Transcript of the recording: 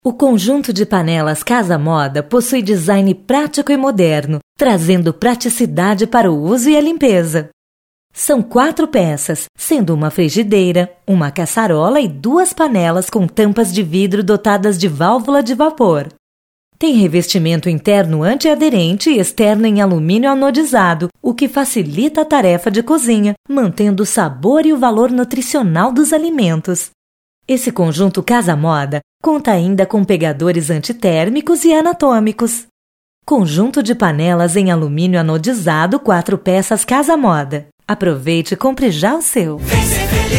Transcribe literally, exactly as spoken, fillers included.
O conjunto de panelas Casa Moda possui design prático e moderno, trazendo praticidade para o uso e a limpeza. São quatro peças, sendo uma frigideira, uma caçarola e duas panelas com tampas de vidro dotadas de válvula de vapor. Tem revestimento interno antiaderente e externo em alumínio anodizado, o que facilita a tarefa de cozinha, mantendo o sabor e o valor nutricional dos alimentos. Esse conjunto Casa Moda conta ainda com pegadores antitérmicos e anatômicos. Conjunto de panelas em alumínio anodizado, quatro peças Casa Moda. Aproveite e compre já o seu.